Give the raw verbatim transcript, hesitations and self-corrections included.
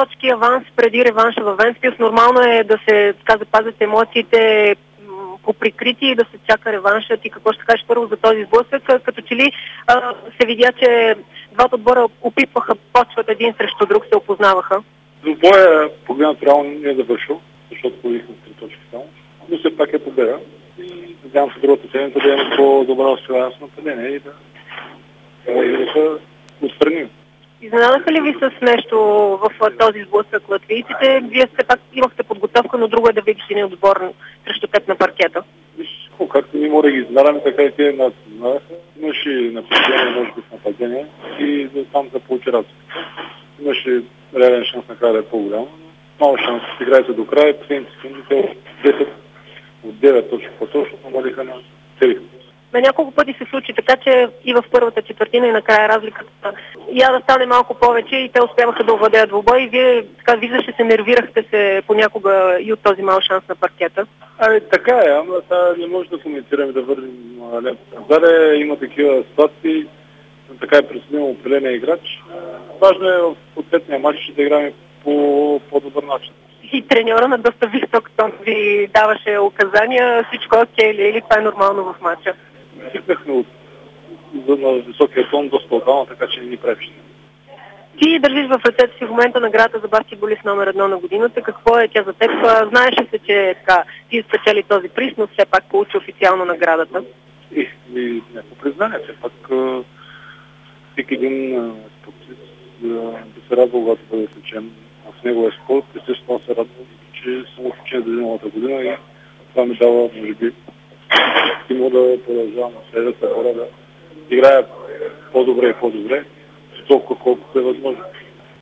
точки аванс преди реванша във Вентспилс. Нормално е да се така запазят емоциите по прикритие и да се чака реванша. Ти какво ще кажеш първо за този сблъсък? Като че ли а, се видя, че двата отбора опитваха, почват един срещу друг, се опознаваха? Двубоя, погледнато реално не е завършил, защото победихме три точки само, но все пак е победа. И надявам се другата седмица да имаме по-добра успеваемост на нападение и да, и да се отстраним. Изненадаха ли ви с нещо в този сблъсък латвийците? Вие все пак имахте подготовка, но друго е да видиш един отбор срещу теб на паркета. Виж, както ние може да ги изненадаме, така и те нас изненадаха. Имаше нападение, може би в нападение и там се получи разлика. Имаше реален шанс накрая да е по-голям. Мало шанс да играете до края. Последните секунди десет от девет точки по-точно намалиха на цели. На няколко пъти се случи така, че и в първата четвъртина и накрая разликата я да стане малко повече и те успяваха да овладеят двубой и вие така виждаше се, нервирахте се понякога и от този мал шанс на паркета. Ами така е, ама та не може да коментираме да вървим лента. Назаде има такива ситуации, така е пресъден определения играч. Важно е в ответния матч да играем по по-добър начин. И треньора на доста висок тон ви даваше указания, всичко е окей ли, или това е нормално в матча? Свикнахме от на високия тон доста отдавна, така че не ни прави. Ти държиш в ръцете си в момента наградата за баскетболист номер едно на годината. Какво е тя за теб? Знаеш ли се, че така, ти спечели този приз, но все пак получи официално наградата? И, и някакво признание, все пак всеки един спортист би се радвал, когато бъде отличен в неговия спорт. Естествено се радвам, че съм отличен за миналата година и това ми дава, може би, стимул да продължавам на следващата хора да играя по-добре и по-добре, толкова колкото е възможно.